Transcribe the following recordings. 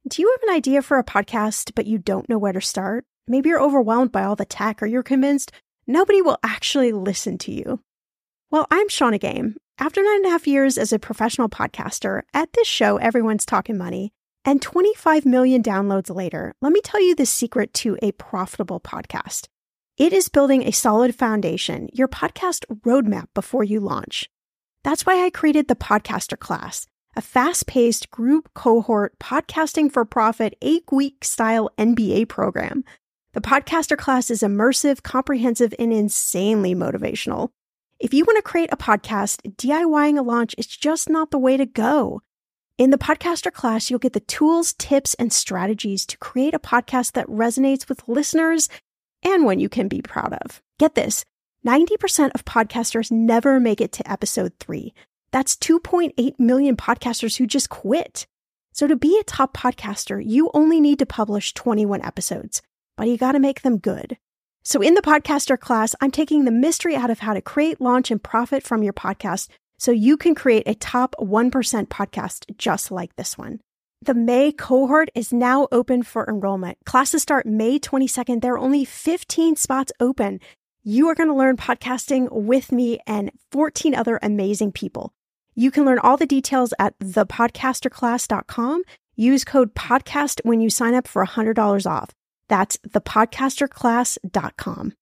Do you have an idea for a podcast, but you don't know where to start? Maybe you're overwhelmed by all the tech, or you're convinced nobody will actually listen to you. Well, I'm Shannah Game. After 9.5 years as a professional podcaster, at this show, everyone's talking money, and 25 million downloads later, let me tell you the secret to a profitable podcast. It is building a solid foundation, your podcast roadmap before you launch. That's why I created the Podcaster Class, a fast-paced group cohort podcasting for profit 8-week style MBA program. The Podcaster Class is immersive, comprehensive, and insanely motivational. If you want to create a podcast, DIYing a launch is just not the way to go. In the Podcaster Class, you'll get the tools, tips, and strategies to create a podcast that resonates with listeners and one you can be proud of. Get this, 90% of podcasters never make it to episode 3. That's 2.8 million podcasters who just quit. So to be a top podcaster, you only need to publish 21 episodes, but you got to make them good. So in the Podcaster Class, I'm taking the mystery out of how to create, launch, and profit from your podcast so you can create a top 1% podcast just like this one. The May cohort is now open for enrollment. Classes start May 22nd. There are only 15 spots open. You are going to learn podcasting with me and 14 other amazing people. You can learn all the details at thepodcasterclass.com. Use code PODCAST when you sign up for $100 off. That's thepodcasterclass.com.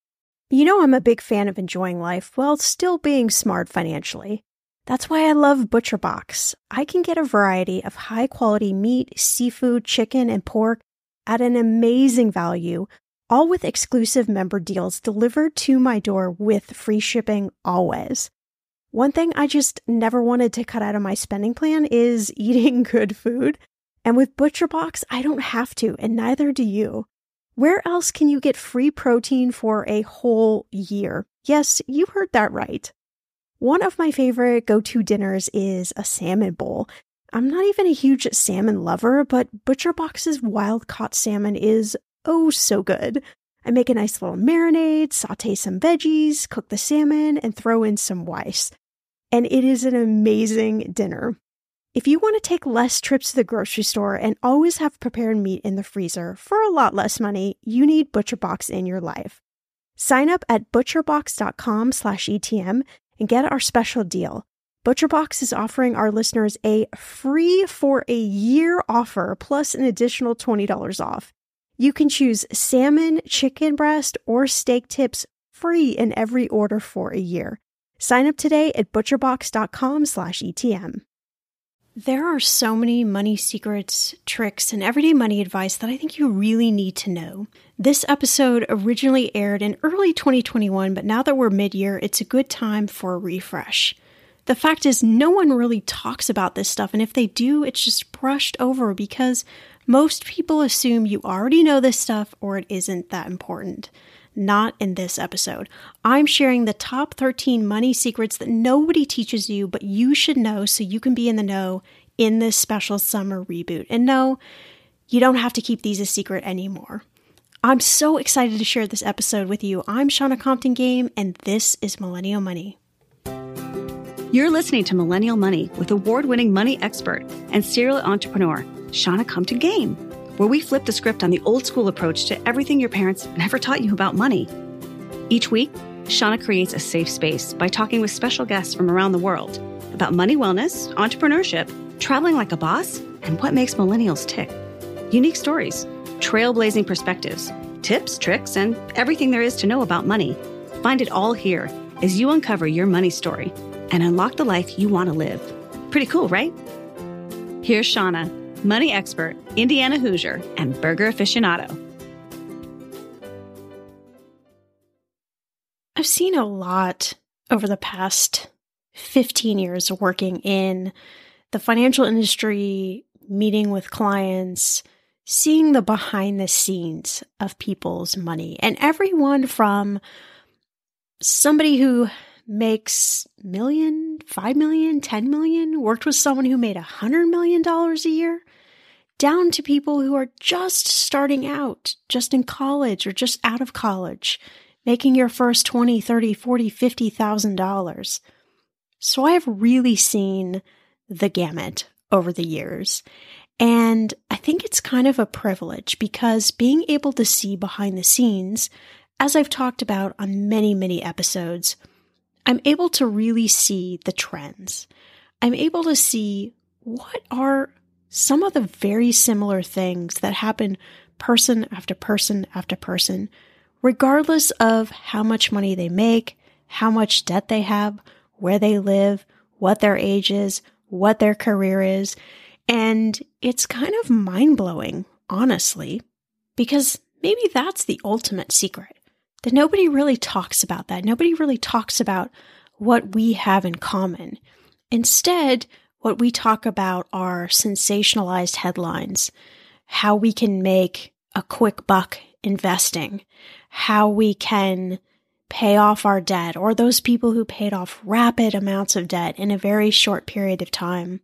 You know I'm a big fan of enjoying life while still being smart financially. That's why I love ButcherBox. I can get a variety of high-quality meat, seafood, chicken, and pork at an amazing value, all with exclusive member deals delivered to my door with free shipping always. One thing I just never wanted to cut out of my spending plan is eating good food. And with ButcherBox, I don't have to, and neither do you. Where else can you get free protein for a whole year? Yes, you heard that right. One of my favorite go-to dinners is a salmon bowl. I'm not even a huge salmon lover, but ButcherBox's wild-caught salmon is oh so good. I make a nice little marinade, saute some veggies, cook the salmon, and throw in some rice. And it is an amazing dinner. If you want to take less trips to the grocery store and always have prepared meat in the freezer for a lot less money, you need ButcherBox in your life. Sign up at butcherbox.com/ETM and get our special deal. ButcherBox is offering our listeners a free for a year offer plus an additional $20 off. You can choose salmon, chicken breast, or steak tips free in every order for a year. Sign up today at butcherbox.com/ETM. There are so many money secrets, tricks, and everyday money advice that I think you really need to know. This episode originally aired in early 2021, but now that we're mid-year, it's a good time for a refresh. The fact is, no one really talks about this stuff, and if they do, it's just brushed over because most people assume you already know this stuff or it isn't that important. Not in this episode. I'm sharing the top 13 money secrets that nobody teaches you, but you should know so you can be in the know in this special summer reboot. And no, you don't have to keep these a secret anymore. I'm so excited to share this episode with you. I'm Shannah Compton Game, and this is Millennial Money. You're listening to Millennial Money with award-winning money expert and serial entrepreneur, Shannah Compton Game, where we flip the script on the old school approach to everything your parents never taught you about money. Each week, Shannah creates a safe space by talking with special guests from around the world about money wellness, entrepreneurship, traveling like a boss, and what makes millennials tick. Unique stories, trailblazing perspectives, tips, tricks, and everything there is to know about money. Find it all here as you uncover your money story and unlock the life you want to live. Pretty cool, right? Here's Shannah, money expert, Indiana Hoosier, and burger aficionado. I've seen a lot over the past 15 years working in the financial industry, meeting with clients, seeing the behind the scenes of people's money. And everyone from somebody who makes $1 million, $5 million, $10 million, worked with someone who made $100 million a year, down to people who are just starting out, just in college or just out of college, making your first $20,000, $30,000, $40,000, $50,000. So I have really seen the gamut over the years. And I think it's kind of a privilege because being able to see behind the scenes, as I've talked about on many, many episodes, I'm able to really see the trends. I'm able to see what are some of the very similar things that happen person after person after person, regardless of how much money they make, how much debt they have, where they live, what their age is, what their career is. And it's kind of mind-blowing, honestly, because maybe that's the ultimate secret, that nobody really talks about that. Nobody really talks about what we have in common. Instead, what we talk about are sensationalized headlines, how we can make a quick buck investing, how we can pay off our debt, or those people who paid off rapid amounts of debt in a very short period of time.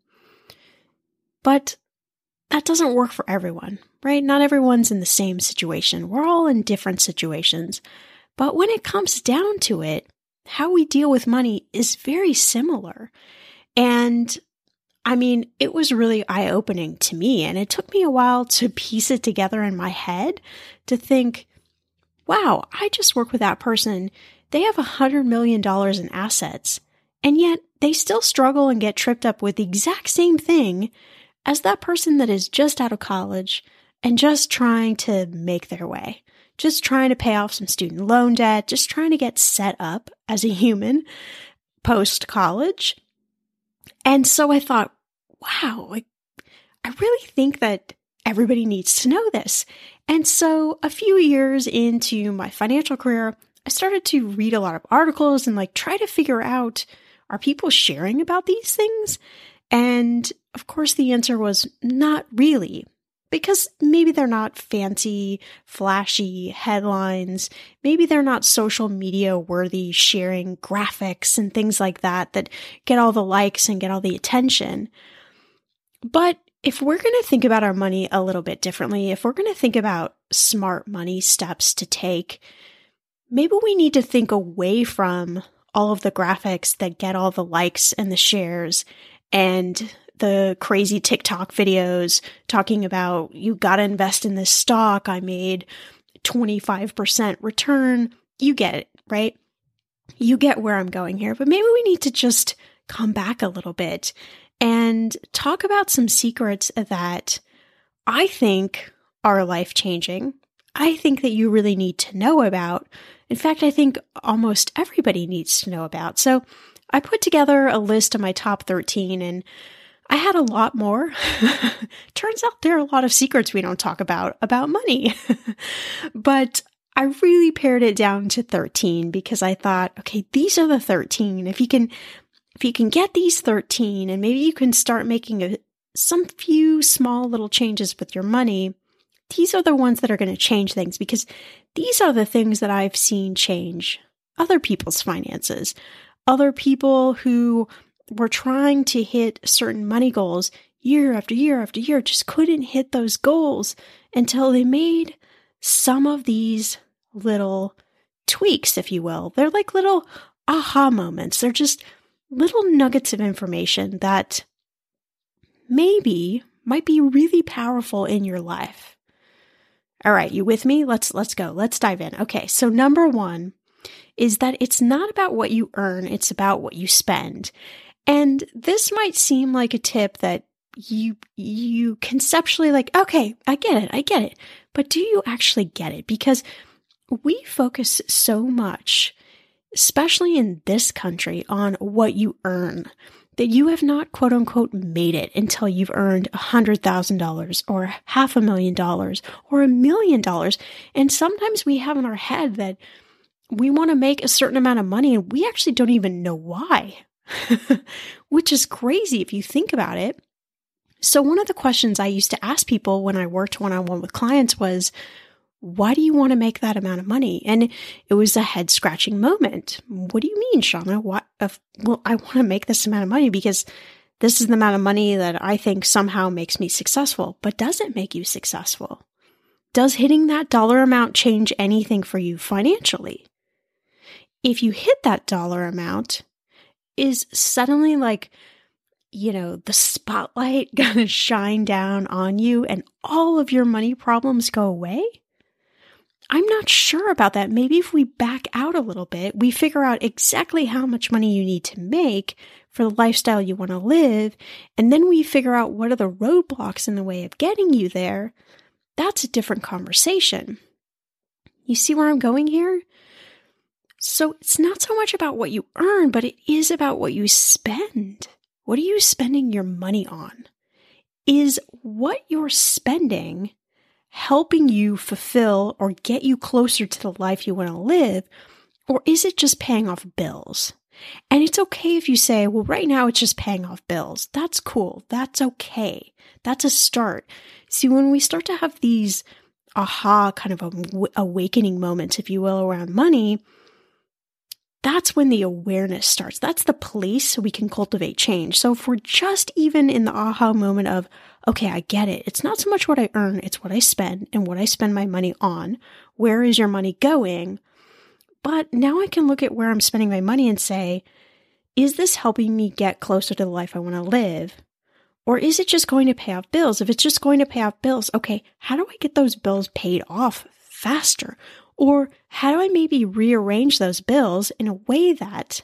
But that doesn't work for everyone, right? Not everyone's in the same situation. We're all in different situations. But when it comes down to it, how we deal with money is very similar. And I mean, it was really eye-opening to me, and it took me a while to piece it together in my head to think, wow, I just work with that person. They have $100 million in assets, and yet they still struggle and get tripped up with the exact same thing as that person that is just out of college and just trying to make their way, just trying to pay off some student loan debt, just trying to get set up as a human post-college. And so I thought, wow, I really think that everybody needs to know this. And so a few years into my financial career, I started to read a lot of articles and try to figure out, are people sharing about these things? And of course, the answer was not really, because maybe they're not fancy, flashy headlines. Maybe they're not social media worthy, sharing graphics and things like that get all the likes and get all the attention. But if we're going to think about our money a little bit differently, if we're going to think about smart money steps to take, maybe we need to think away from all of the graphics that get all the likes and the shares and the crazy TikTok videos talking about, you got to invest in this stock. I made 25% return. You get it, right? You get where I'm going here. But maybe we need to just come back a little bit and talk about some secrets that I think are life-changing. I think that you really need to know about. In fact, I think almost everybody needs to know about. So I put together a list of my top 13, and I had a lot more. Turns out there are a lot of secrets we don't talk about money. But I really pared it down to 13 because I thought, okay, these are the 13. If you can get these 13 and maybe you can start making some few small little changes with your money, these are the ones that are going to change things, because these are the things that I've seen change other people's finances. Other people who were trying to hit certain money goals year after year after year just couldn't hit those goals until they made some of these little tweaks, if you will. They're like little aha moments. They're just little nuggets of information that maybe might be really powerful in your life. All right, you with me? Let's go. Let's dive in. Okay, so number 1 is that it's not about what you earn, it's about what you spend. And this might seem like a tip that you conceptually okay, I get it. But do you actually get it? Because we focus so much, especially in this country, on what you earn, that you have not, quote unquote, made it until you've earned $100,000 or $500,000 or $1 million. And sometimes we have in our head that we want to make a certain amount of money and we actually don't even know why, which is crazy if you think about it. So one of the questions I used to ask people when I worked one-on-one with clients was, why do you want to make that amount of money? And it was a head-scratching moment. What do you mean, Shauna? Well, I want to make this amount of money because this is the amount of money that I think somehow makes me successful. But does it make you successful? Does hitting that dollar amount change anything for you financially? If you hit that dollar amount, is suddenly the spotlight gonna shine down on you and all of your money problems go away? I'm not sure about that. Maybe if we back out a little bit, we figure out exactly how much money you need to make for the lifestyle you want to live, and then we figure out what are the roadblocks in the way of getting you there. That's a different conversation. You see where I'm going here? So it's not so much about what you earn, but it is about what you spend. What are you spending your money on? Is what you're spending helping you fulfill or get you closer to the life you want to live? Or is it just paying off bills? And it's okay if you say, well, right now it's just paying off bills. That's cool. That's okay. That's a start. See, when we start to have these aha kind of awakening moments, if you will, around money, that's when the awareness starts. That's the place we can cultivate change. So if we're just even in the aha moment of, okay, I get it. It's not so much what I earn, it's what I spend and what I spend my money on. Where is your money going? But now I can look at where I'm spending my money and say, is this helping me get closer to the life I want to live? Or is it just going to pay off bills? If it's just going to pay off bills, okay, how do I get those bills paid off faster? Or how do I maybe rearrange those bills in a way that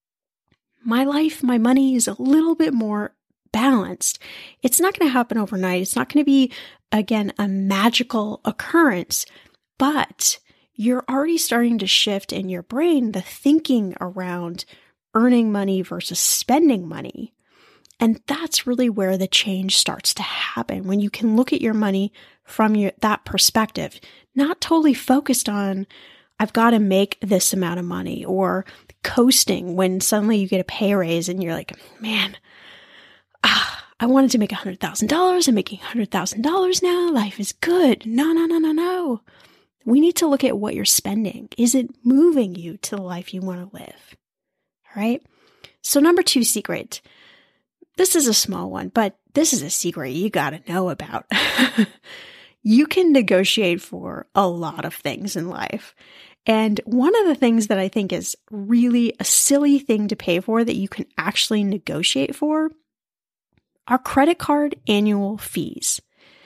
my life, my money is a little bit more balanced? It's not going to happen overnight. It's not going to be, again, a magical occurrence, but you're already starting to shift in your brain the thinking around earning money versus spending money. And that's really where the change starts to happen, when you can look at your money from that perspective, not totally focused on, I've got to make this amount of money, or coasting when suddenly you get a pay raise and you're like, man, I wanted to make $100,000. I'm making $100,000 now. Life is good. No. We need to look at what you're spending. Is it moving you to the life you want to live? All right. So number 2 secret. This is a small one, but this is a secret you got to know about. You can negotiate for a lot of things in life. And one of the things that I think is really a silly thing to pay for that you can actually negotiate for are credit card annual fees.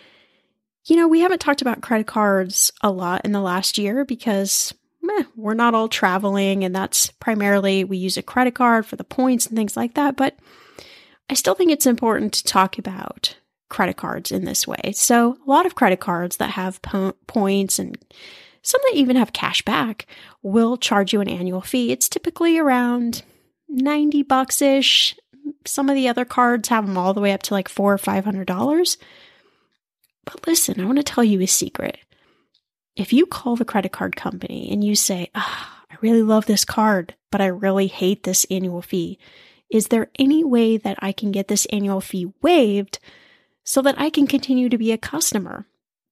We haven't talked about credit cards a lot in the last year because we're not all traveling, and that's primarily we use a credit card for the points and things like that. But I still think it's important to talk about credit cards in this way. So a lot of credit cards that have points and some that even have cash back will charge you an annual fee. It's typically around $90-ish. Some of the other cards have them all the way up to like $400 or $500. But listen, I want to tell you a secret. If you call the credit card company and you say, I really love this card, but I really hate this annual fee, is there any way that I can get this annual fee waived so that I can continue to be a customer?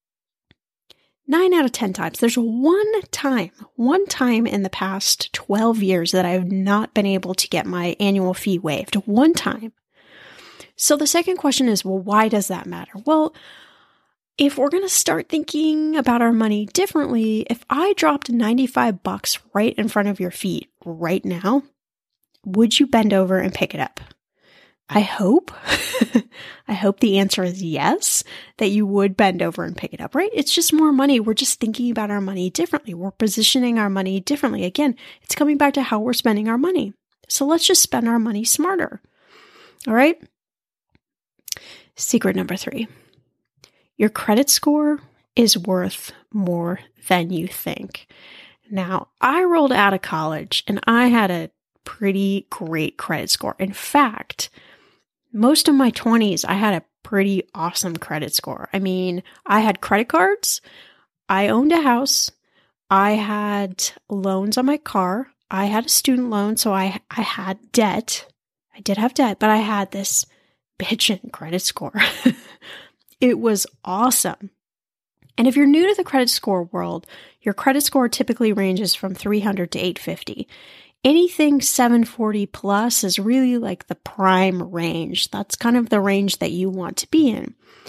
9 out of 10 times. There's one time in the past 12 years that I have not been able to get my annual fee waived. One time. So the second question is, well, why does that matter? Well, if we're going to start thinking about our money differently, if I dropped $95 right in front of your feet right now, would you bend over and pick it up? I hope. I hope the answer is yes, that you would bend over and pick it up, right? It's just more money. We're just thinking about our money differently. We're positioning our money differently. Again, it's coming back to how we're spending our money. So let's just spend our money smarter. All right? Secret number 3. Your credit score is worth more than you think. Now, I rolled out of college and I had a pretty great credit score. In fact, most of my 20s, I had a pretty awesome credit score. I mean, I had credit cards, I owned a house, I had loans on my car, I had a student loan, so I had debt. I did have debt, but I had this bitchin' credit score. It was awesome. And if you're new to the credit score world, your credit score typically ranges from 300 to 850. Anything 740 plus is really like the prime range. That's kind of the range that you want to be in.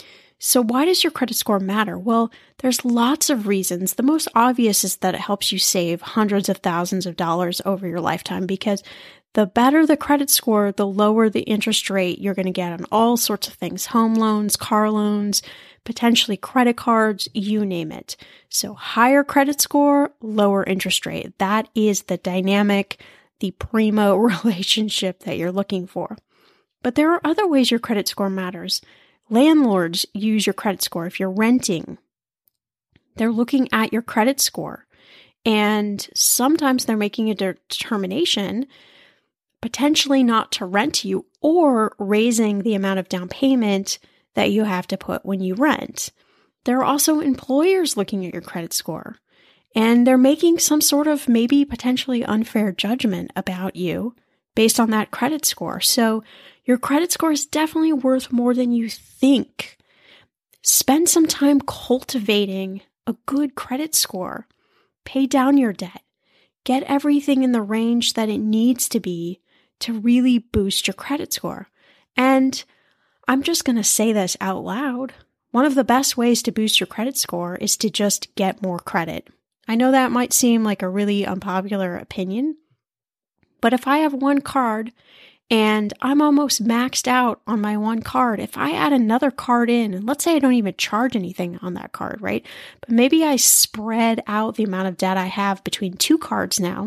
So why does your credit score matter? Well, there's lots of reasons. The most obvious is that it helps you save hundreds of thousands of dollars over your lifetime, because the better the credit score, the lower the interest rate you're going to get on all sorts of things: home loans, car loans, potentially credit cards, you name it. So higher credit score, lower interest rate. That is the dynamic, the primo relationship that you're looking for. But there are other ways your credit score matters. Landlords use your credit score. If you're renting, they're looking at your credit score, and sometimes they're making a determination potentially not to rent to you, or raising the amount of down payment that you have to put when you rent. There are also employers looking at your credit score, and they're making some sort of maybe potentially unfair judgment about you based on that credit score. So your credit score is definitely worth more than you think. Spend some time cultivating a good credit score. Pay down your debt. Get everything in the range that it needs to be to really boost your credit score. And I'm just going to say this out loud. One of the best ways to boost your credit score is to just get more credit. I know that might seem like a really unpopular opinion, but if I have one card and I'm almost maxed out on my one card, if I add another card in, and let's say I don't even charge anything on that card, right? But maybe I spread out the amount of debt I have between two cards now,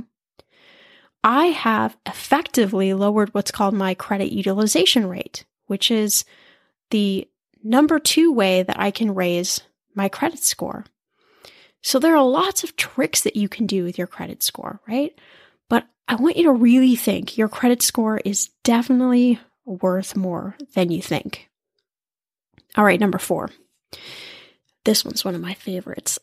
I have effectively lowered what's called my credit utilization rate, which is the number 2 way that I can raise my credit score. So there are lots of tricks that you can do with your credit score, right? But I want you to really think your credit score is definitely worth more than you think. All right, number 4. This one's one of my favorites.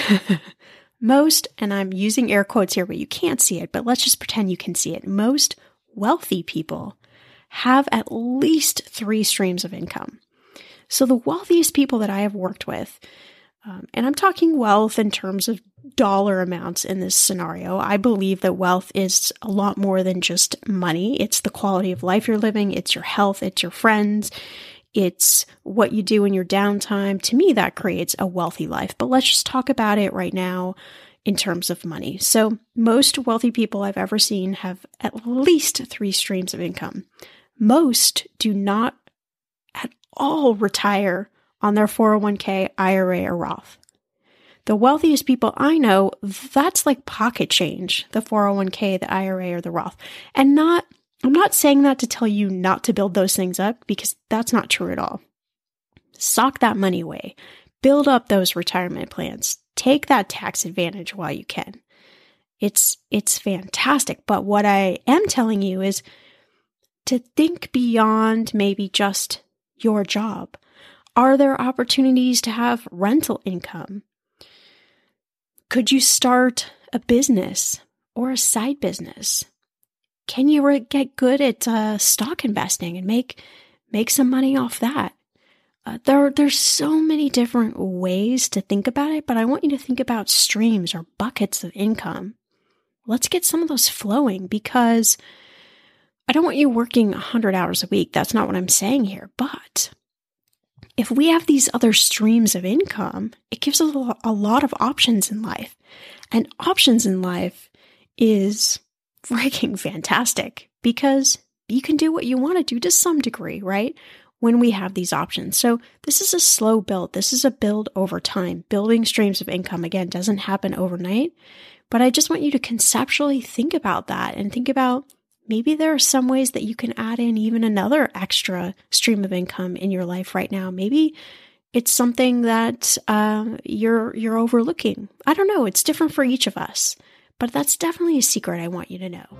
Most, and I'm using air quotes here, but you can't see it, but let's just pretend you can see it. Most wealthy people have at least 3 streams of income. So the wealthiest people that I have worked with, and I'm talking wealth in terms of dollar amounts in this scenario. I believe that wealth is a lot more than just money. It's the quality of life you're living. It's your health. It's your friends. It's what you do in your downtime. To me, that creates a wealthy life. But let's just talk about it right now in terms of money. So most wealthy people I've ever seen have at least 3 streams of income. Most do not at all retire on their 401k, IRA, or Roth. The wealthiest people I know, that's like pocket change, the 401k, the IRA, or the Roth. And I'm not saying that to tell you not to build those things up, because that's not true at all. Sock that money away. Build up those retirement plans. Take that tax advantage while you can. It's fantastic. But what I am telling you is to think beyond maybe just your job. Are there opportunities to have rental income? Could you start a business or a side business? Can you get good at stock investing and make some money off that? There's so many different ways to think about it, but I want you to think about streams or buckets of income. Let's get some of those flowing, because I don't want you working 100 hours a week. That's not what I'm saying here. But if we have these other streams of income, it gives us a lot of options in life. And options in life is freaking fantastic, because you can do what you want to do to some degree, right? When we have these options. So this is a slow build. This is a build over time. Building streams of income, again, doesn't happen overnight. But I just want you to conceptually think about that and think about maybe there are some ways that you can add in even another extra stream of income in your life right now. Maybe it's something that you're overlooking. I don't know. It's different for each of us. But that's definitely a secret I want you to know.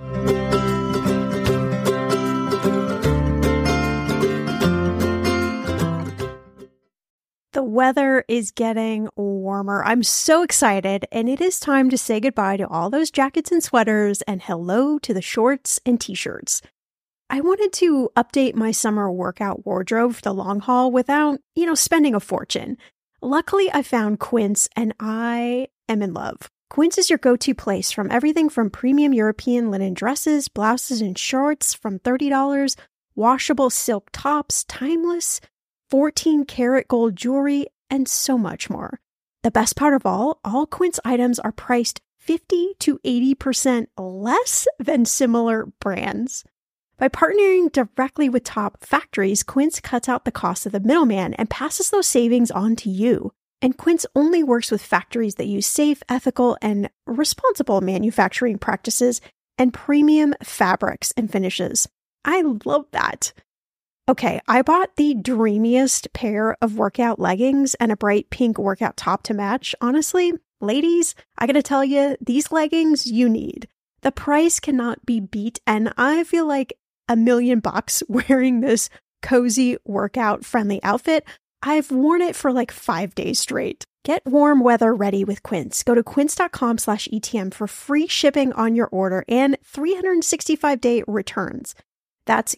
The weather is getting warmer. I'm so excited, and it is time to say goodbye to all those jackets and sweaters and hello to the shorts and t-shirts. I wanted to update my summer workout wardrobe for the long haul without, spending a fortune. Luckily, I found Quince, and I am in love. Quince is your go-to place from everything from premium European linen dresses, blouses, and shorts from $30, washable silk tops, timeless 14-karat gold jewelry, and so much more. The best part of all Quince items are priced 50 to 80% less than similar brands. By partnering directly with top factories, Quince cuts out the cost of the middleman and passes those savings on to you. And Quince only works with factories that use safe, ethical, and responsible manufacturing practices and premium fabrics and finishes. I love that. Okay, I bought the dreamiest pair of workout leggings and a bright pink workout top to match. Honestly, ladies, I gotta tell you, these leggings you need. The price cannot be beat, and I feel like $1 million wearing this cozy workout-friendly outfit. I've worn it for like 5 days straight. Get warm weather ready with Quince. Go to quince.com/ETM for free shipping on your order and 365-day returns. That's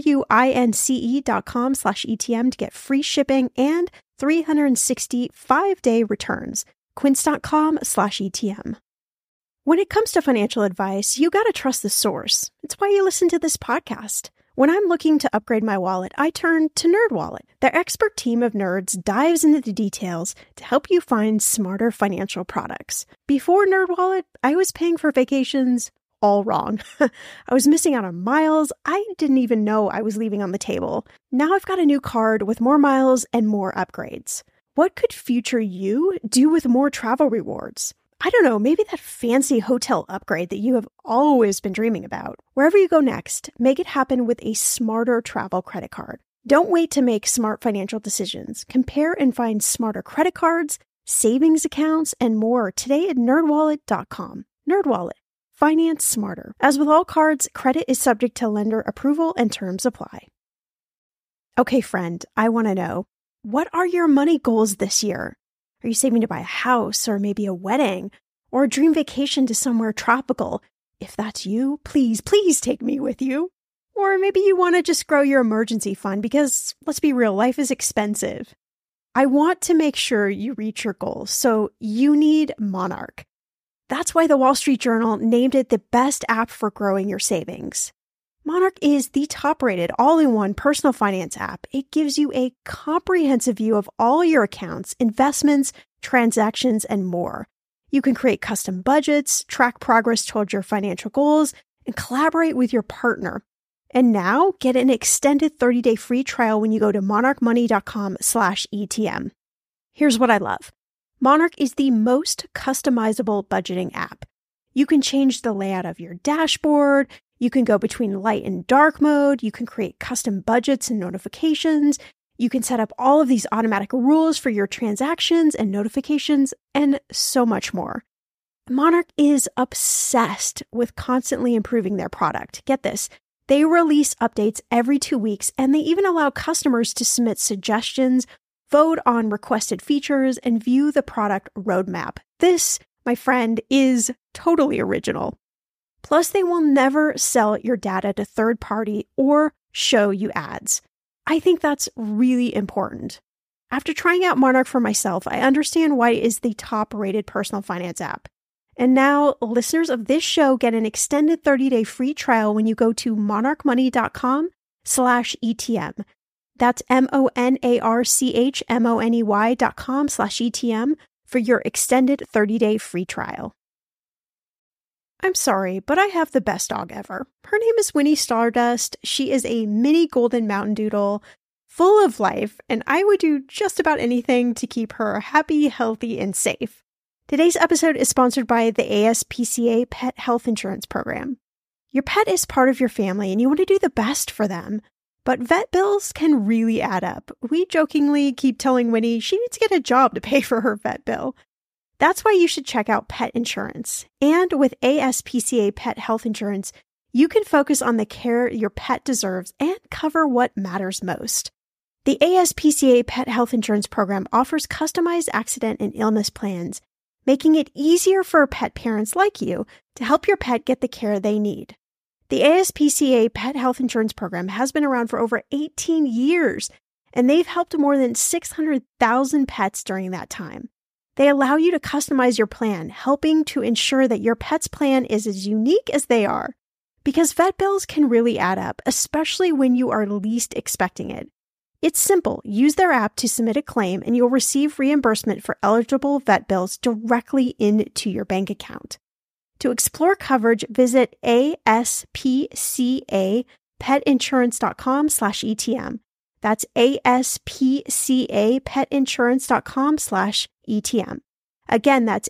QUINCE.com/ETM to get free shipping and 365-day returns. Quince.com/ETM. When it comes to financial advice, you gotta trust the source. It's why you listen to this podcast. When I'm looking to upgrade my wallet, I turn to NerdWallet. Their expert team of nerds dives into the details to help you find smarter financial products. Before NerdWallet, I was paying for vacations all wrong. I was missing out on miles I didn't even know I was leaving on the table. Now I've got a new card with more miles and more upgrades. What could future you do with more travel rewards? I don't know, maybe that fancy hotel upgrade that you have always been dreaming about. Wherever you go next, make it happen with a smarter travel credit card. Don't wait to make smart financial decisions. Compare and find smarter credit cards, savings accounts, and more today at nerdwallet.com. NerdWallet. Finance smarter. As with all cards, credit is subject to lender approval and terms apply. Okay, friend, I want to know, what are your money goals this year? Are you saving to buy a house or maybe a wedding or a dream vacation to somewhere tropical? If that's you, please take me with you. Or maybe you want to just grow your emergency fund because, let's be real, life is expensive. I want to make sure you reach your goals, so you need Monarch. That's why the Wall Street Journal named it the best app for growing your savings. Monarch is the top-rated all-in-one personal finance app. It gives you a comprehensive view of all your accounts, investments, transactions, and more. You can create custom budgets, track progress towards your financial goals, and collaborate with your partner. And now, get an extended 30-day free trial when you go to monarchmoney.com/ETM. Here's what I love. Monarch is the most customizable budgeting app. You can change the layout of your dashboard. You can go between light and dark mode. You can create custom budgets and notifications. You can set up all of these automatic rules for your transactions and notifications, and so much more. Monarch is obsessed with constantly improving their product. Get this. They release updates every 2 weeks, and they even allow customers to submit suggestions, vote on requested features, and view the product roadmap. This, my friend, is totally original. Plus, they will never sell your data to third party or show you ads. I think that's really important. After trying out Monarch for myself, I understand why it is the top-rated personal finance app. And now, listeners of this show get an extended 30-day free trial when you go to monarchmoney.com/ETM. That's monarchmoney.com/ETM for your extended 30-day free trial. I'm sorry, but I have the best dog ever. Her name is Winnie Stardust. She is a mini golden mountain doodle, full of life, and I would do just about anything to keep her happy, healthy, and safe. Today's episode is sponsored by the ASPCA Pet Health Insurance Program. Your pet is part of your family, and you want to do the best for them. But vet bills can really add up. We jokingly keep telling Winnie she needs to get a job to pay for her vet bill. That's why you should check out pet insurance. And with ASPCA Pet Health Insurance, you can focus on the care your pet deserves and cover what matters most. The ASPCA Pet Health Insurance Program offers customized accident and illness plans, making it easier for pet parents like you to help your pet get the care they need. The ASPCA Pet Health Insurance Program has been around for over 18 years, and they've helped more than 600,000 pets during that time. They allow you to customize your plan, helping to ensure that your pet's plan is as unique as they are. Because vet bills can really add up, especially when you are least expecting it. It's simple. Use their app to submit a claim and you'll receive reimbursement for eligible vet bills directly into your bank account. To explore coverage, visit aspcapetinsurance.com/ETM. That's aspcapetinsurance.com/ETM. Again, that's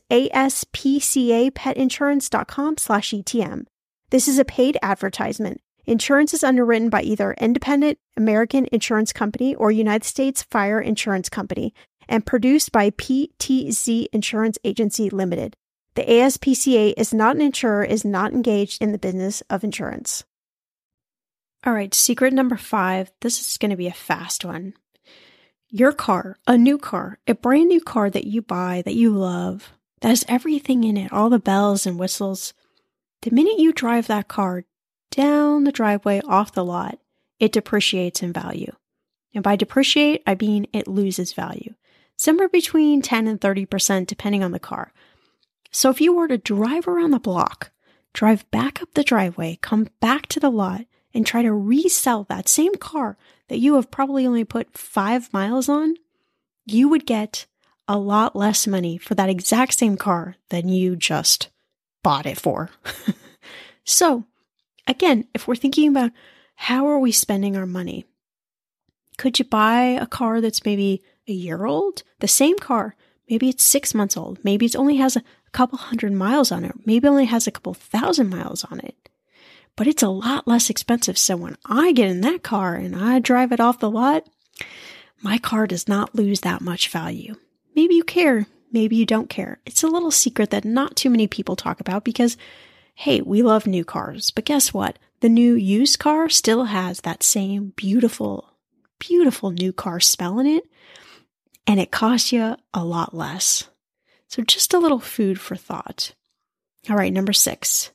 aspcapetinsurance.com/ETM. This is a paid advertisement. Insurance is underwritten by either Independent American Insurance Company or United States Fire Insurance Company and produced by PTZ Insurance Agency Limited. The ASPCA is not an insurer, is not engaged in the business of insurance. All right, secret number 5. This is going to be a fast one. Your car, a new car, a brand new car that you buy, that you love, that has everything in it, all the bells and whistles. The minute you drive that car down the driveway off the lot, it depreciates in value. And by depreciate, I mean it loses value. Somewhere between 10 and 30% depending on the car. So if you were to drive around the block, drive back up the driveway, come back to the lot, and try to resell that same car that you have probably only put 5 miles on, you would get a lot less money for that exact same car than you just bought it for. So, again, if we're thinking about how are we spending our money, could you buy a car that's maybe a year old? The same car, maybe it's 6 months old. Maybe it only has a couple hundred miles on it. Maybe it only has a couple thousand miles on it. But it's a lot less expensive. So when I get in that car and I drive it off the lot, my car does not lose that much value. Maybe you care. Maybe you don't care. It's a little secret that not too many people talk about because, hey, we love new cars. But guess what? The new used car still has that same beautiful, beautiful new car smell in it. And it costs you a lot less. So just a little food for thought. All right, number 6.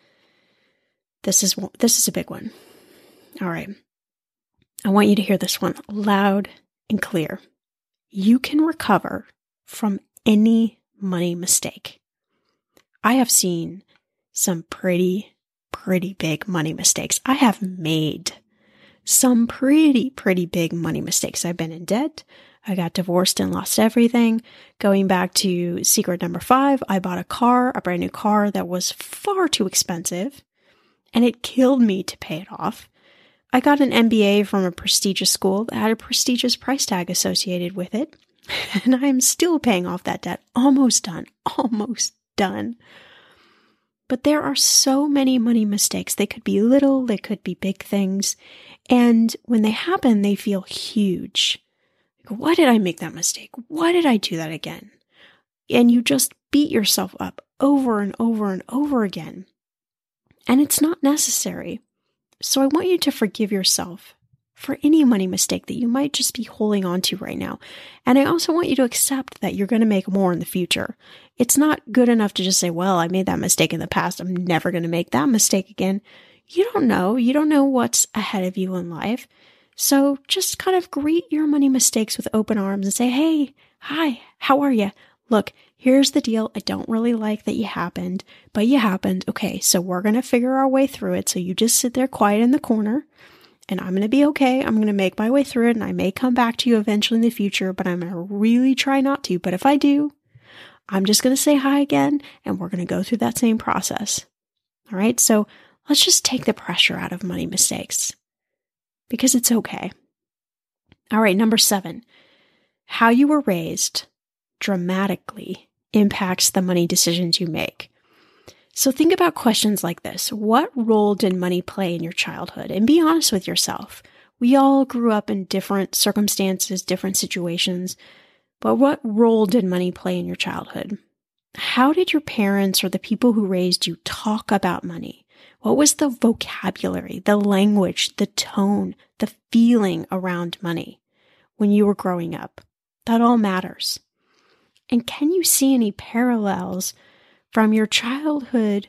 This is a big one. All right. I want you to hear this one loud and clear. You can recover from any money mistake. I have seen some pretty big money mistakes. I have made some pretty big money mistakes. I've been in debt. I got divorced and lost everything. Going back to secret number 5, I bought a brand new car that was far too expensive, and it killed me to pay it off. I got an MBA from a prestigious school that had a prestigious price tag associated with it, and I am still paying off that debt. Almost done. But there are so many money mistakes. They could be little, they could be big things, and when they happen, they feel huge. Why did I make that mistake? Why did I do that again? And you just beat yourself up over and over and over again. And it's not necessary. So I want you to forgive yourself for any money mistake that you might just be holding on to right now. And I also want you to accept that you're going to make more in the future. It's not good enough to just say, well, I made that mistake in the past. I'm never going to make that mistake again. You don't know. You don't know what's ahead of you in life. So just kind of greet your money mistakes with open arms and say, hey, hi, how are you? Look, here's the deal. I don't really like that you happened, but you happened. Okay, so we're going to figure our way through it. So you just sit there quiet in the corner and I'm going to be okay. I'm going to make my way through it and I may come back to you eventually in the future, but I'm going to really try not to. But if I do, I'm just going to say hi again and we're going to go through that same process. All right, so let's just take the pressure out of money mistakes. Because it's okay. All right, number 7. How you were raised dramatically impacts the money decisions you make. So think about questions like this. What role did money play in your childhood? And be honest with yourself. We all grew up in different circumstances, different situations. But what role did money play in your childhood? How did your parents or the people who raised you talk about money? What was the vocabulary, the language, the tone, the feeling around money when you were growing up? That all matters. And can you see any parallels from your childhood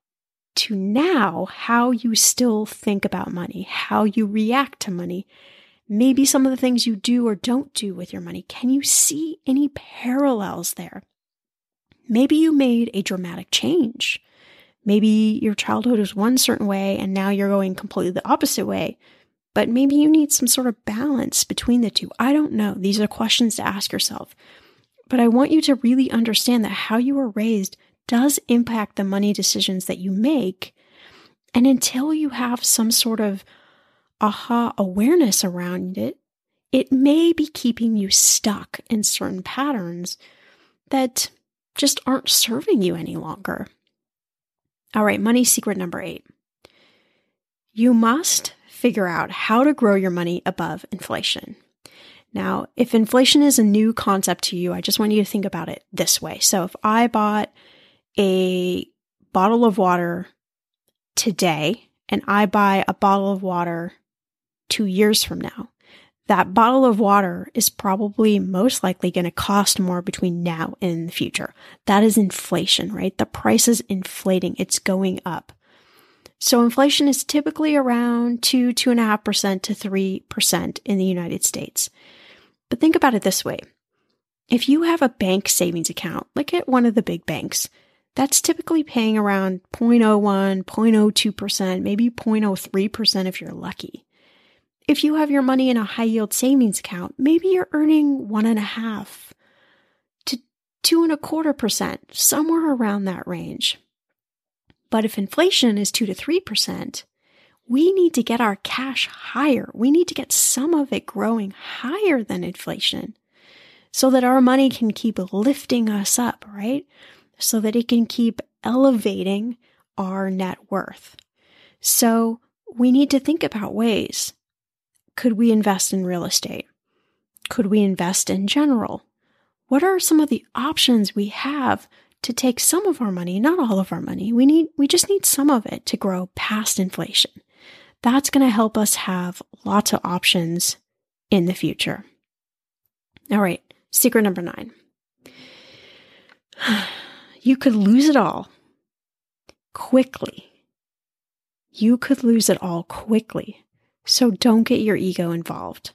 to now, how you still think about money, how you react to money, maybe some of the things you do or don't do with your money? Can you see any parallels there? Maybe you made a dramatic change. Maybe your childhood was one certain way and now you're going completely the opposite way. but maybe you need some sort of balance between the two. I don't know. These are questions to ask yourself. But I want you to really understand that how you were raised does impact the money decisions that you make. And until you have some sort of aha awareness around it, it may be keeping you stuck in certain patterns that just aren't serving you any longer. All right, money secret number 8. You must figure out how to grow your money above inflation. Now, if inflation is a new concept to you, I just want you to think about it this way. So if I bought a bottle of water today and I buy a bottle of water 2 years from now, that bottle of water is probably most likely going to cost more between now and the future. That is inflation, right? The price is inflating. It's going up. So inflation is typically around 2.5% to 3% in the United States. But think about it this way. If you have a bank savings account, like at one of the big banks, that's typically paying around 0.01, 0.02%, maybe 0.03% if you're lucky. If you have your money in a high yield savings account, maybe you're earning 1.5% to 2.25%, somewhere around that range. But if inflation is 2 to 3%, we need to get our cash higher. We need to get some of it growing higher than inflation so that our money can keep lifting us up, right? So that it can keep elevating our net worth. So we need to think about ways. Could we invest in real estate? Could we invest in general? What are some of the options we have to take some of our money, not all of our money? We just need some of it to grow past inflation. That's going to help us have lots of options in the future. All right, secret number 9. You could lose it all quickly. You could lose it all quickly. So don't get your ego involved.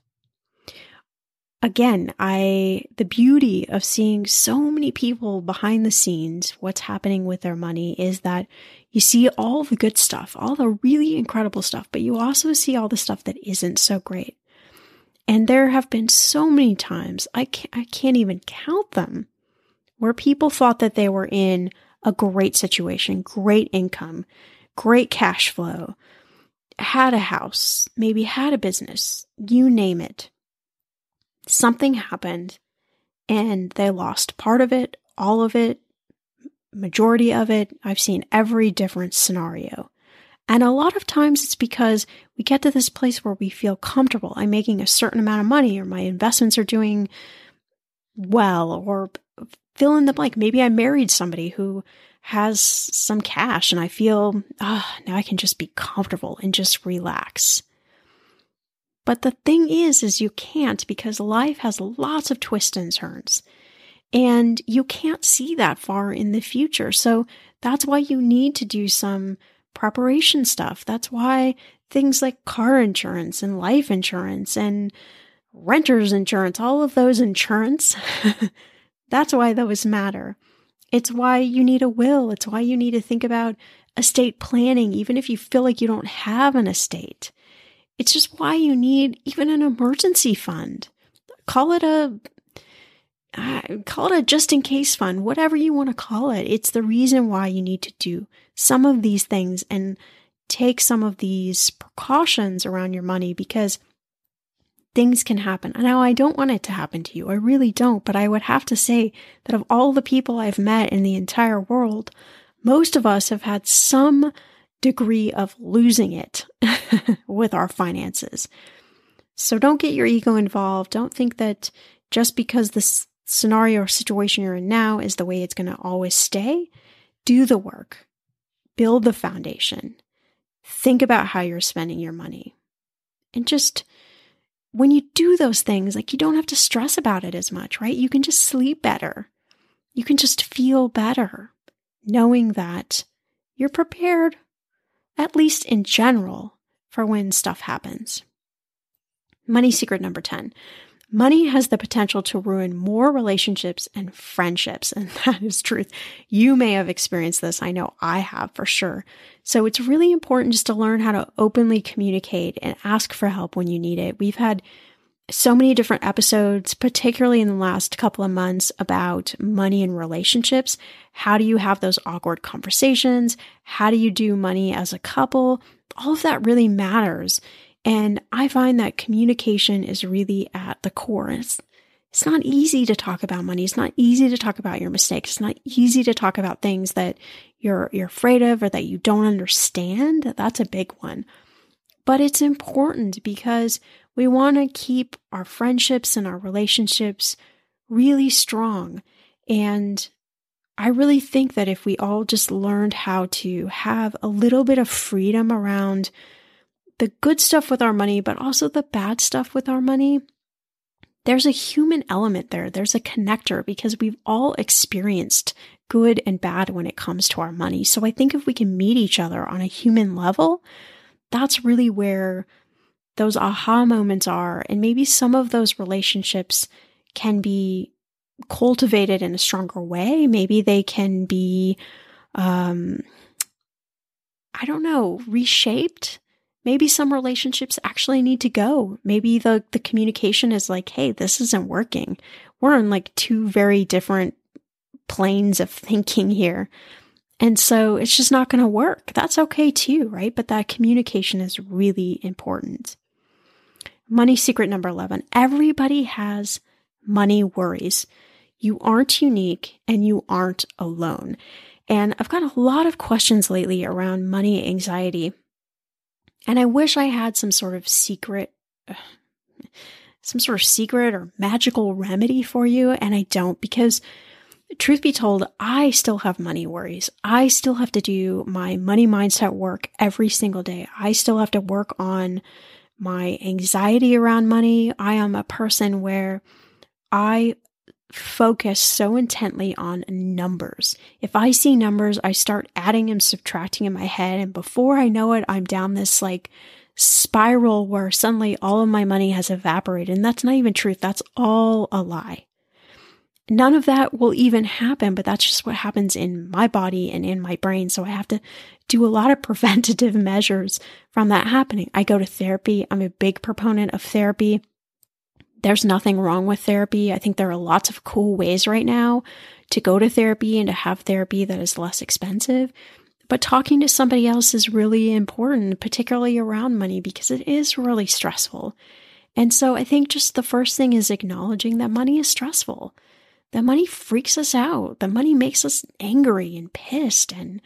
Again, the beauty of seeing so many people behind the scenes, what's happening with their money, is that you see all the good stuff, all the really incredible stuff, but you also see all the stuff that isn't so great. And there have been so many times, I can't even count them, where people thought that they were in a great situation, great income, great cash flow, had a house, maybe had a business, you name it. Something happened and they lost part of it, all of it, majority of it. I've seen every different scenario. And a lot of times it's because we get to this place where we feel comfortable. I'm making a certain amount of money, or my investments are doing well, or fill in the blank. Maybe I married somebody who has some cash and I feel, now I can just be comfortable and just relax. But the thing is you can't, because life has lots of twists and turns. And you can't see that far in the future. So that's why you need to do some preparation stuff. That's why things like car insurance and life insurance and renter's insurance, all of those insurance, that's why those matter. It's why you need a will. It's why you need to think about estate planning, even if you feel like you don't have an estate. It's just why you need even an emergency fund. Call it a just-in-case fund, whatever you want to call it. It's the reason why you need to do some of these things and take some of these precautions around your money, because things can happen. Now, I don't want it to happen to you. I really don't. But I would have to say that of all the people I've met in the entire world, most of us have had some degree of losing it with our finances. So don't get your ego involved. Don't think that just because the scenario or situation you're in now is the way it's going to always stay. Do the work. Build the foundation. Think about how you're spending your money. And just when you do those things, like, you don't have to stress about it as much, right? You can just sleep better. You can just feel better knowing that you're prepared, at least in general, for when stuff happens. Money secret number 10. Money has the potential to ruin more relationships and friendships, and that is truth. You may have experienced this. I know I have for sure. So it's really important just to learn how to openly communicate and ask for help when you need it. We've had so many different episodes, particularly in the last couple of months, about money and relationships. How do you have those awkward conversations? How do you do money as a couple? All of that really matters. And I find that communication is really at the core. It's not easy to talk about money. It's not easy to talk about your mistakes. It's not easy to talk about things that you're afraid of or that you don't understand. That's a big one. But it's important because we want to keep our friendships and our relationships really strong. And I really think that if we all just learned how to have a little bit of freedom around the good stuff with our money, but also the bad stuff with our money, there's a human element there. There's a connector because we've all experienced good and bad when it comes to our money. So I think if we can meet each other on a human level, that's really where those aha moments are. And maybe some of those relationships can be cultivated in a stronger way. Maybe they can be, reshaped. Maybe some relationships actually need to go. Maybe the communication is like, hey, this isn't working. We're on like two very different planes of thinking here. And so it's just not going to work. That's okay too, right? But that communication is really important. Money secret number 11. Everybody has money worries. You aren't unique and you aren't alone. And I've got a lot of questions lately around money anxiety. And I wish I had some sort of secret or magical remedy for you. And I don't, because truth be told, I still have money worries. I still have to do my money mindset work every single day. I still have to work on my anxiety around money. I am a person where I focus so intently on numbers. If I see numbers, I start adding and subtracting in my head. And before I know it, I'm down this like spiral where suddenly all of my money has evaporated. And that's not even truth. That's all a lie. None of that will even happen, but that's just what happens in my body and in my brain. So I have to do a lot of preventative measures from that happening. I go to therapy. I'm a big proponent of therapy. There's nothing wrong with therapy. I think there are lots of cool ways right now to go to therapy and to have therapy that is less expensive. But talking to somebody else is really important, particularly around money, because it is really stressful. And so I think just the first thing is acknowledging that money is stressful. That money freaks us out. That money makes us angry and pissed. And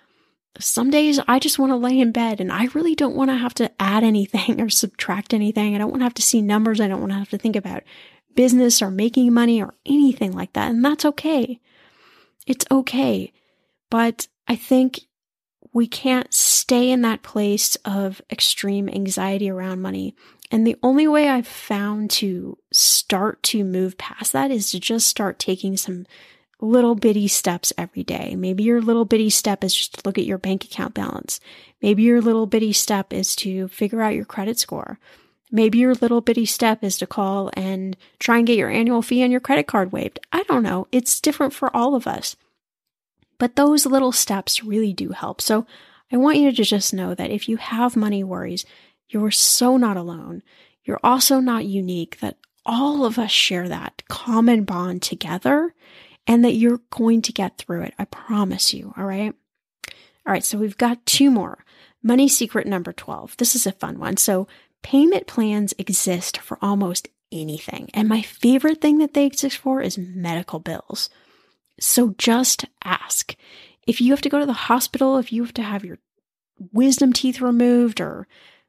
some days I just want to lay in bed and I really don't want to have to add anything or subtract anything. I don't want to have to see numbers. I don't want to have to think about business or making money or anything like that. And that's okay. It's okay. But I think we can't stay in that place of extreme anxiety around money. And the only way I've found to start to move past that is to just start taking some little bitty steps every day. Maybe your little bitty step is just to look at your bank account balance. Maybe your little bitty step is to figure out your credit score. Maybe your little bitty step is to call and try and get your annual fee on your credit card waived. I don't know. It's different for all of us. But those little steps really do help. So I want you to just know that if you have money worries, you're so not alone. You're also not unique, that all of us share that common bond together and that you're going to get through it. I promise you. All right. All right. So we've got two more. Money secret number 12. This is a fun one. So payment plans exist for almost anything. And my favorite thing that they exist for is medical bills. So just ask. If you have to go to the hospital, if you have to have your wisdom teeth removed, or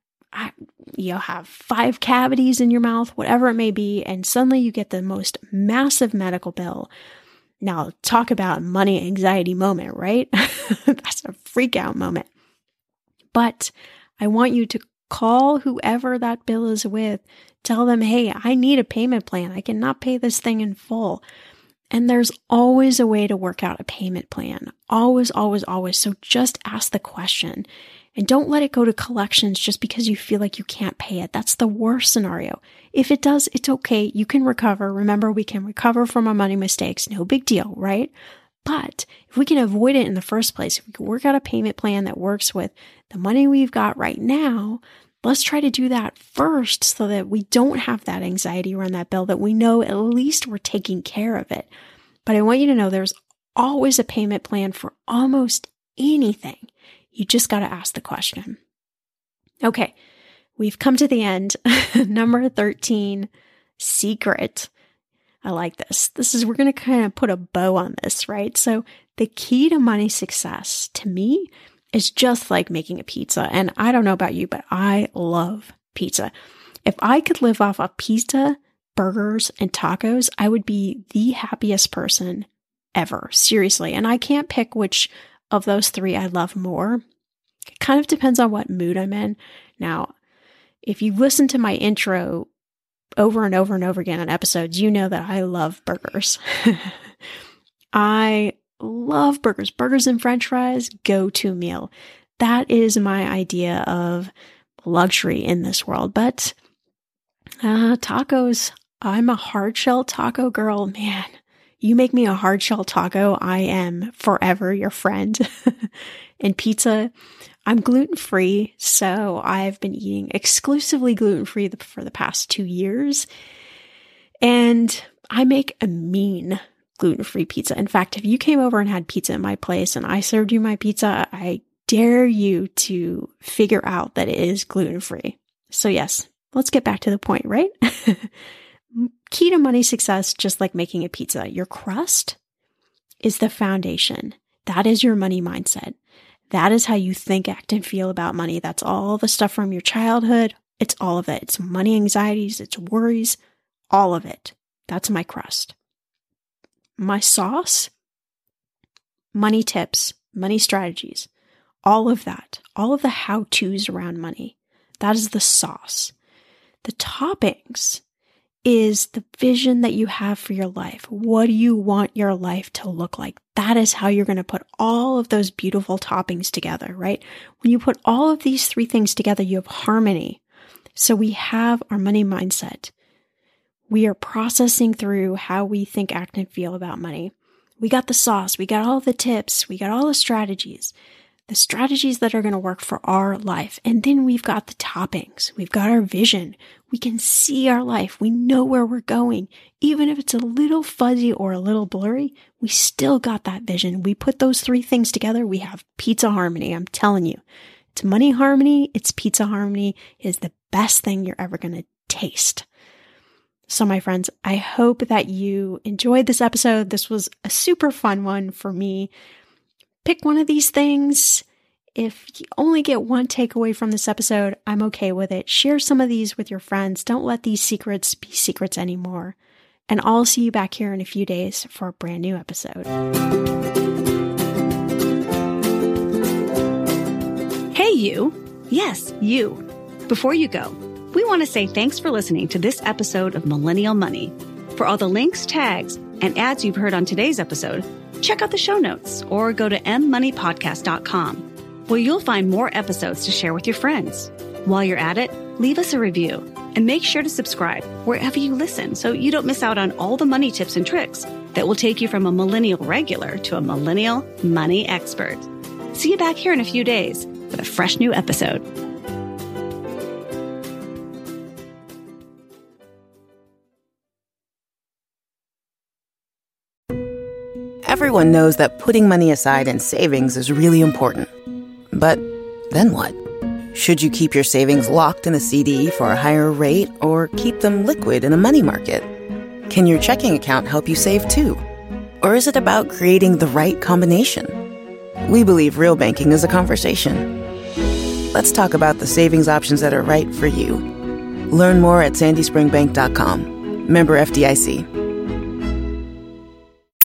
you have 5 cavities in your mouth, whatever it may be, and suddenly you get the most massive medical bill. Now, talk about money anxiety moment, right? That's a freak out moment. But I want you to call whoever that bill is with. Tell them, hey, I need a payment plan. I cannot pay this thing in full. And there's always a way to work out a payment plan. Always, always, always. So just ask the question. And don't let it go to collections just because you feel like you can't pay it. That's the worst scenario. If it does, it's okay. You can recover. Remember, we can recover from our money mistakes. No big deal, right? But if we can avoid it in the first place, if we can work out a payment plan that works with the money we've got right now, let's try to do that first so that we don't have that anxiety around that bill, that we know at least we're taking care of it. But I want you to know there's always a payment plan for almost anything. You just got to ask the question. Okay, we've come to the end. Number 13, secret. I like this. We're going to kind of put a bow on this, right? So the key to money success to me is just like making a pizza. And I don't know about you, but I love pizza. If I could live off of pizza, burgers, and tacos, I would be the happiest person ever. Seriously. And I can't pick which of those three I love more. It kind of depends on what mood I'm in. Now, if you've listened to my intro over and over and over again on episodes, you know that I love burgers. I love burgers. Burgers and French fries, go-to meal. That is my idea of luxury in this world. But tacos, I'm a hard shell taco girl. Man, you make me a hard shell taco, I am forever your friend. And pizza, I'm gluten-free, so I've been eating exclusively gluten-free for the past 2 years. And I make a mean gluten-free pizza. In fact, if you came over and had pizza at my place and I served you my pizza, I dare you to figure out that it is gluten-free. So yes, let's get back to the point, right? Key to money success, just like making a pizza. Your crust is the foundation. That is your money mindset. That is how you think, act, and feel about money. That's all the stuff from your childhood. It's all of it. It's money anxieties. It's worries. All of it. That's my crust. My sauce, money tips, money strategies, all of that, all of the how-tos around money. That is the sauce. The toppings is the vision that you have for your life. What do you want your life to look like? That is how you're going to put all of those beautiful toppings together, right? When you put all of these three things together, you have harmony. So we have our money mindset. We are processing through how we think, act, and feel about money. We got the sauce. We got all the tips. We got all the strategies that are going to work for our life. And then we've got the toppings. We've got our vision. We can see our life. We know where we're going. Even if it's a little fuzzy or a little blurry, we still got that vision. We put those three things together. We have pizza harmony. I'm telling you, it's money harmony. It's pizza harmony. It is the best thing you're ever going to taste. So my friends, I hope that you enjoyed this episode. This was a super fun one for me. Pick one of these things. If you only get one takeaway from this episode, I'm okay with it. Share some of these with your friends. Don't let these secrets be secrets anymore. And I'll see you back here in a few days for a brand new episode. Hey, you. Yes, you. Before you go, we want to say thanks for listening to this episode of Millennial Money. For all the links, tags, and ads you've heard on today's episode, check out the show notes or go to mmoneypodcast.com, where you'll find more episodes to share with your friends. While you're at it, leave us a review and make sure to subscribe wherever you listen so you don't miss out on all the money tips and tricks that will take you from a millennial regular to a millennial money expert. See you back here in a few days with a fresh new episode. Everyone knows that putting money aside in savings is really important. But then what? Should you keep your savings locked in a CD for a higher rate or keep them liquid in a money market? Can your checking account help you save too? Or is it about creating the right combination? We believe real banking is a conversation. Let's talk about the savings options that are right for you. Learn more at sandyspringbank.com. Member FDIC.